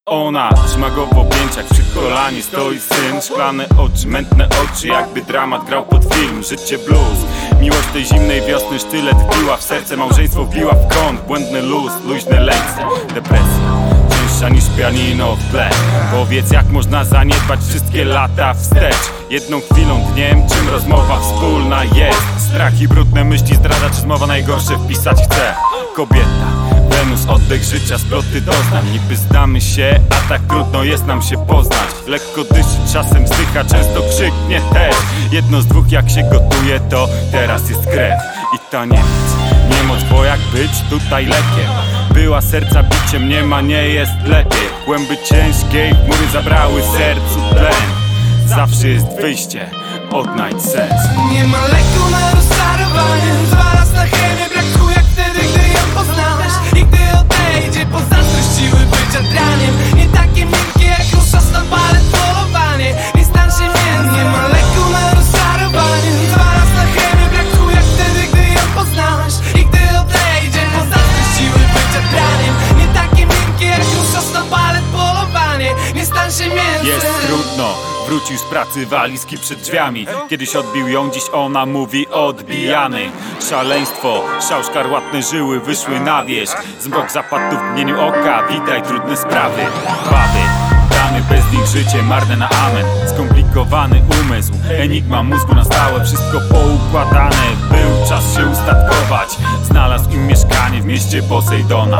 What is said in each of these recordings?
Ona trzyma go w objęciach, przy kolanie stoi syn. Szklane oczy, mętne oczy, jakby dramat grał pod film. Życie blues, miłość tej zimnej wiosny, sztylet wbiła w serce, małżeństwo wbiła w kąt. Błędny luz, luźne lęce, depresja cięższa niż pianino w tle. Powiedz, jak można zaniedbać wszystkie lata wstecz. Jedną chwilą, dniem, czym rozmowa wspólna jest. Strach i brudne myśli, zdradza czy zmowa, najgorsze wpisać chce. Kobieta, Wenus, oddech życia, sploty doznań. Niby znamy się, a tak trudno jest nam się poznać. Lekko dyszy, czasem wzdycha, często krzyknie też. Jedno z dwóch, jak się gotuje, to teraz jest krew i taniec. Niemoc, bo jak być tutaj lekiem. Była serca biciem, nie jest lepiej. Głęby ciężkiej, chmury zabrały sercu tlen. Zawsze jest wyjście, odnajdź sens. Nie ma leku na rozczarowanie, zaraz na chemię brakuje jak wtedy, gdy ją poznałeś. I gdy odejdzie, pozazdrość siły bycia draniem. Nie takie miękkie jak rusza na palet polowanie. Nie stan się między. Nie ma leku na rozczarowanie, zaraz na chemię brakuje jak wtedy, gdy ją poznałeś. I gdy odejdzie, pozazdrość siły bycia draniem. Nie takie miękkie jak rusza na palet polowanie. Nie stan się między. Jest trudno, wrócił z pracy, walizki przed drzwiami. Kiedyś odbił ją, dziś ona mówi odbijany. Szaleństwo, szał, szkarłatne żyły wyszły na wierzch. Zmrok zapadł w mgnieniu oka, witaj trudne sprawy. Baby, damy bez nich życie marne na amen. Skomplikowany umysł, enigma mózgu na stałe. Wszystko poukładane, był czas się ustatkować. Znalazł im mieszkanie w mieście Posejdona.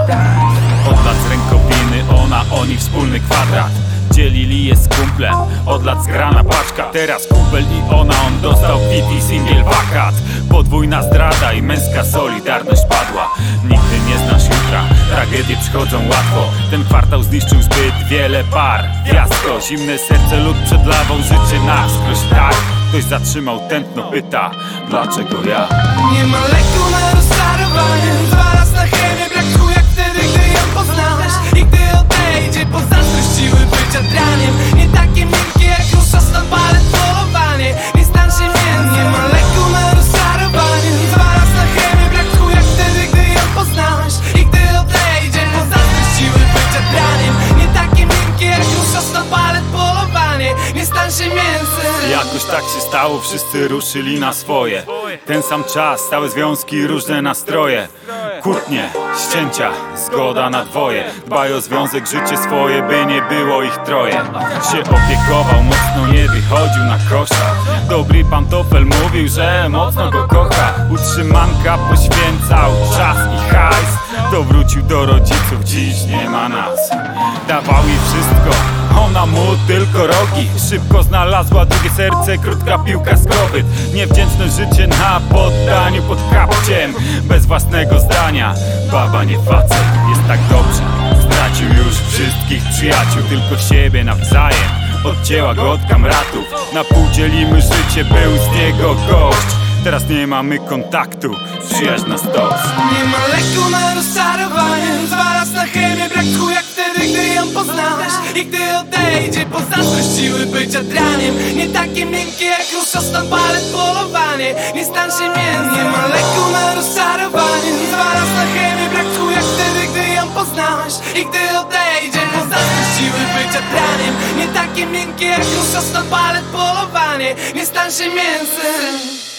Od lat z rękowiny, ona, oni wspólny kwadrat. Dzielili je z kumplem, od lat zgrana paczka. Teraz kumpel i ona, on dostał kwit i singiel wakat. Podwójna zdrada i męska solidarność padła. Nigdy nie znasz jutra, tragedie przychodzą łatwo. Ten kwartał zniszczył zbyt wiele par. Fiasko, zimne serce, lód przed lawą, życie na wskroś tak. Ktoś zatrzymał tętno, pyta, dlaczego ja? Nie ma leku na rozczarowanie, zaraz na chemię brakuje jak wtedy, gdy ją poznałeś. I gdy odejdzie, pozazdrość siły bycia draniem. Nie takie miękkie jak rusza na palet polowanie. Nie stan się między. Nie ma leku na rozczarowanie, zaraz na chemię brakuje jak wtedy, gdy ją poznałeś. I gdy odejdzie, pozazdrość siły bycia draniem. Nie takie miękkie jak rusza na palet polowanie. Nie stan się między. Jakoś tak się stało, wszyscy ruszyli na swoje. Ten sam czas, stałe związki, różne nastroje. Kłótnie, ścięcia, zgoda na dwoje. Dbaj o związek, życie swoje, by nie było ich troje. Się opiekował, mocno nie wychodził na kosza. Dobry pantofel mówił, że mocno go kocha. Utrzymanka poświęcał czas i hajs. To wrócił do rodziców, dziś nie ma nas. Dawał jej wszystko, ona mu tylko rogi. Szybko znalazła drugie serce, krótka piłka z kopyt. Niewdzięczne życie na poddaniu pod kapciem. Bez własnego zdania, baba nie facet. Jest tak dobrze, stracił już wszystkich przyjaciół. Tylko siebie nawzajem, odcięła go od kamratów. Na pół dzielimy życie, był z niego gość. Teraz nie mamy kontaktu, przyjaźń na stos. Nie ma leku na rozczarowanie, zaraz na chemię brakuje jak wtedy, gdy ją poznałeś. I gdy odejdzie, pozazdrość siły bycia draniem. Nie takie miękkie jak rusza na palet polowanie. Nie stan się między. Nie ma leku na rozczarowanie, zaraz na chemię brakuje jak wtedy, gdy ją poznałeś. I gdy odejdzie, pozazdrość siły bycia draniem. Nie takie miękkie jak rusza na palet polowanie. Nie stan się między.